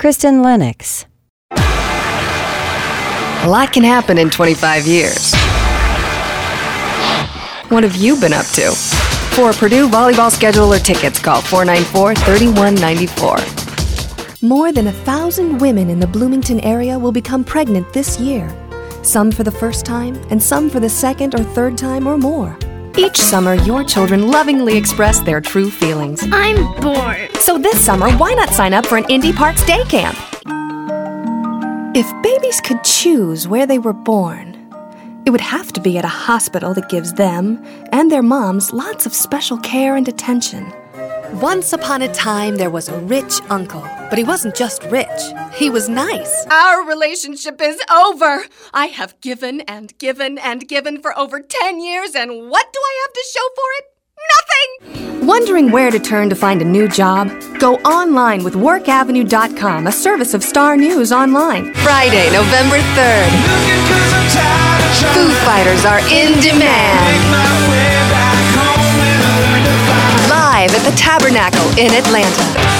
Kristen Lennox. A lot can happen in 25 years. What have you been up to? For a Purdue volleyball schedule or tickets, call 494-3194. More than 1,000 women in the Bloomington area will become pregnant this year. Some for the first time, and some for the second or third time or more. Each summer, your children lovingly express their true feelings. I'm bored. So this summer, why not sign up for an Indy Parks Day Camp? If babies could choose where they were born, it would have to be at a hospital that gives them and their moms lots of special care and attention. Once upon a time, there was a rich uncle, but he wasn't just rich. He was nice. Our relationship is over. I have given and given and given for over 10 years, and what do I have to show for it? Nothing! Wondering where to turn to find a new job? Go online with workavenue.com, a service of Star News Online. Friday, November 3rd. Foo Fighters are in demand. Live at the Tabernacle in Atlanta.